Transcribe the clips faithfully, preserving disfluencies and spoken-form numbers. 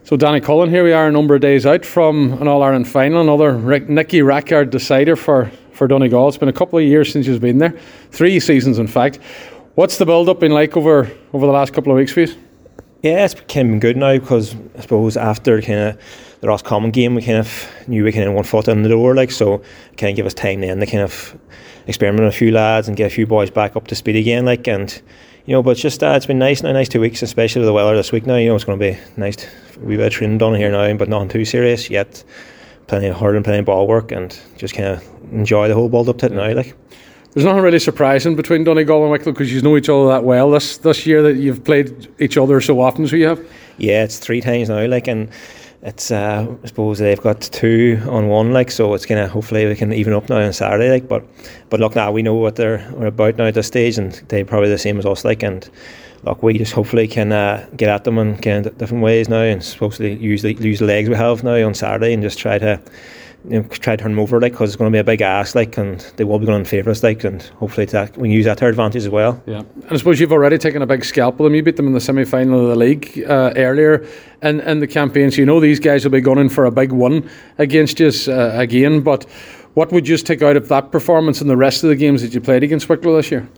So Danny Cullen, here we are a number of days out from an All-Ireland final, another Rick, Nicky Rackard decider for, for Donegal. It's been a couple of years since you've been there, three seasons in fact. What's the build-up been like over, over the last couple of weeks for you? Yeah, it's kind of been good now because I suppose after kind of the Roscommon game we kind of knew we kind of one foot in the door, like, so kind of give us time then to kind of experiment with a few lads and get a few boys back up to speed again, like, and you know, but it's just uh, it's been nice now, nice two weeks, especially with the weather this week now. You know, it's going to be nice. To, we've bit of training done here now, but nothing too serious yet. Plenty of hurling, plenty of ball work, and just kind of enjoy the whole build up to it now, like. There's nothing really surprising between Donegal and Wicklow because you know each other that well this this year that you've played each other so often, so you have? Yeah, it's three times now, like, and it's uh, I suppose they've got two on one, like, so it's kind of hopefully we can even up now on Saturday, like, but but look, now we know what they're we're about now at this stage, and they're probably the same as us, like, and look, we just hopefully can uh, get at them in kind of different ways now, and supposedly use the use the legs we have now on Saturday and just try to. You know, try to turn them over, like, because it's going to be a big ask, like, and they will be going in favour of us, like, and hopefully that, we can use that to our advantage as well. Yeah, and I suppose you've already taken a big scalp with them. You beat them in the semi-final of the league uh, earlier in, in the campaign, so you know these guys will be gunning for a big one against you uh, again. But what would you take out of that performance and the rest of the games that you played against Wicklow this year?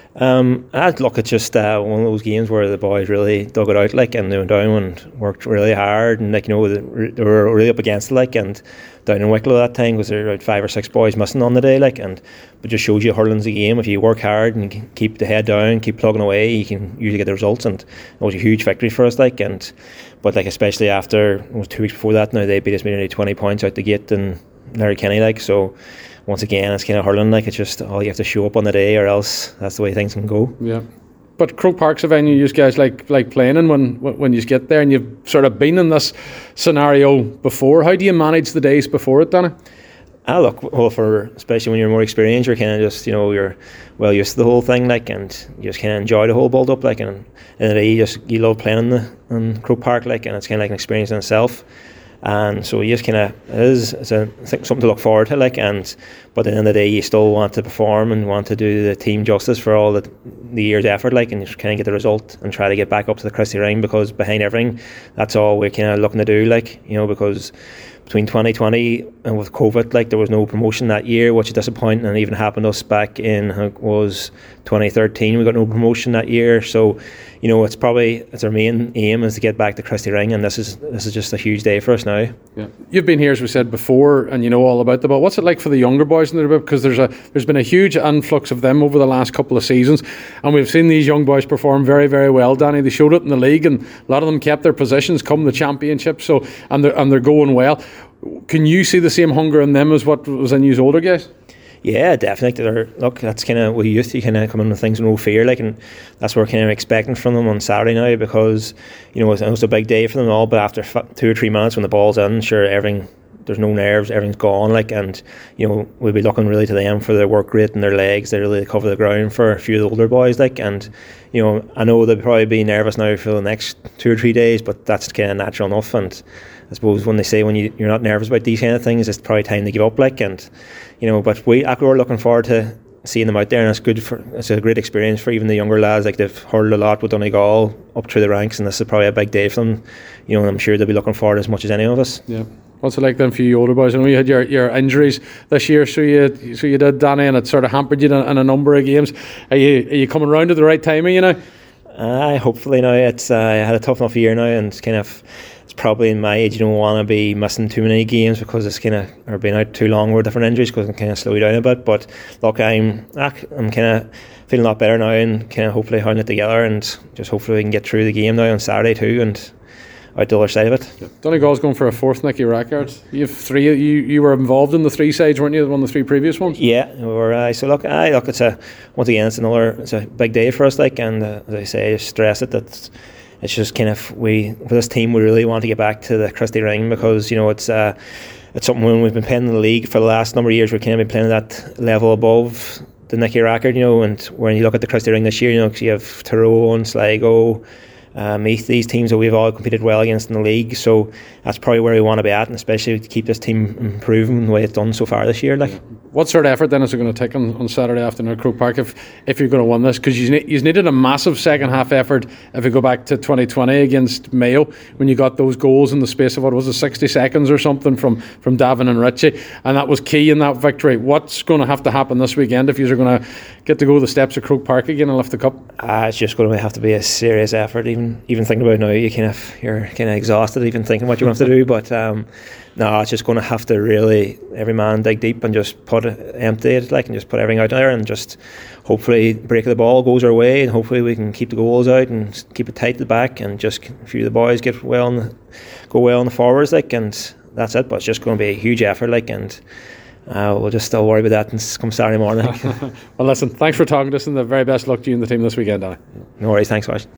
Um, I'd look at just uh, one of those games where the boys really dug it out, like, and they went down and worked really hard, and, like, you know, they, they were really up against it, like, and down in Wicklow that time was there about five or six boys missing on the day, like, and it just shows you hurling's a game. If you work hard and you can keep the head down, keep plugging away, you can usually get the results, and it was a huge victory for us, like, and but like especially after it was two weeks before that, now they beat us nearly twenty points out the gate in Larry Kenny, like, so. Once again, it's kind of hurling, like, it's just all oh, you have to show up on the day, or else that's the way things can go. Yeah, but Croke Park's a venue you guys like like playing in when when you get there, and you've sort of been in this scenario before. How do you manage the days before it, Danny? Ah, look, well, for especially when you're more experienced, you're kind of just, you know, you're well used to the whole thing, like, and you just kind of enjoy the whole build up, like, and in the day you just you love playing in the in Croke Park, like, and it's kind of like an experience in itself. And so you just kind of it is it's a I think something to look forward to, like, and but at the end of the day you still want to perform and want to do the team justice for all the the year's effort, like, and just kind of get the result and try to get back up to the Christy Ring, because behind everything that's all we're kind of looking to do, like, you know, because between twenty twenty and with COVID, like, there was no promotion that year, which is disappointing, and it even happened to us back in it was twenty thirteen. We got no promotion that year, so you know it's probably it's our main aim is to get back to Christy Ring, and this is this is just a huge day for us now. Yeah, you've been here as we said before, and you know all about the but what's it like for the younger boys in the bit, because there's a there's been a huge influx of them over the last couple of seasons, and we've seen these young boys perform very very well, Danny. They showed it in the league, and a lot of them kept their positions come the championship, so and they're and they're going well. Can you see the same hunger in them as what was in you older guys? Yeah, definitely. They're, look, that's kind of with youth, you kind of come in with things with no fear, like, and that's what we're kind of expecting from them on Saturday now, because you know it's, it's a big day for them all. But after f- two or three minutes when the ball's in, sure, everything there's no nerves, everything's gone, like, and you know we'll be looking really to them for their work rate and their legs. They really cover the ground for a few of the older boys, like, and you know I know they'll probably be nervous now for the next two or three days, but that's kind of natural enough. And I suppose when they say when you, you're not nervous about these kind of things, it's probably time to give up, like, and you know, but we we're looking forward to seeing them out there, and it's good for it's a great experience for even the younger lads, like, they've hurled a lot with Donegal up through the ranks, and this is probably a big day for them, you know, and I'm sure they'll be looking forward as much as any of us. Yeah. What's it like then for you older boys? I know you had your, your injuries this year, so you so you did, Danny, and it sort of hampered you in, in a number of games. Are you are you coming round at the right timing, you know? Uh, hopefully now. It's uh, I had a tough enough year now, and it's kind of it's probably in my age you don't want to be missing too many games because it's kind of or being out too long with different injuries, because it can kind of slow you down a bit. But look, I'm I'm kind of feeling a lot better now, and kind of hopefully holding it together, and just hopefully we can get through the game now on Saturday too, and out the other side of it. Yeah. Donegal's going for a fourth Nicky Rackard. You have three. You you were involved in the three sides, weren't you? One of the three previous ones. Yeah, we were. Uh, so look, I look. It's a once again, it's another. It's a big day for us. Like, and uh, as I say, I stress it that it's just kind of we for this team we really want to get back to the Christy Ring, because you know it's uh, it's something when we've been playing in the league for the last number of years. We've kind of been playing at that level above the Nicky Rackard, you know. And when you look at the Christy Ring this year, you know, 'cause you have Tyrone, Sligo. uh, meet these teams that we've all competed well against in the league. So that's probably where we want to be at, and especially to keep this team improving the way it's done so far this year. Like, what sort of effort then is it going to take on, on Saturday afternoon at Croke Park if if you're going to win this? Because you you needed a massive second half effort if you go back to twenty twenty against Mayo, when you got those goals in the space of what was it, sixty seconds or something from from Davin and Richie, and that was key in that victory. What's going to have to happen this weekend if you're going to get to go the steps of Croke Park again and lift the cup? Uh, it's just going to have to be a serious effort. Even even thinking about it now, you kind of you're kind of exhausted even thinking what you have to do. But um, no, it's just going to have to really every man dig deep and just put it, empty it, like, and just put everything out there, and just hopefully break the ball goes our way, and hopefully we can keep the goals out and keep it tight at the back, and just a few of the boys get well in the, go well in the forwards, like, and that's it. But it's just going to be a huge effort, like, and uh, we'll just still worry about that and come Saturday morning. Well, listen, thanks for talking to us, and the very best luck to you and the team this weekend, Danny. No worries, thanks, guys.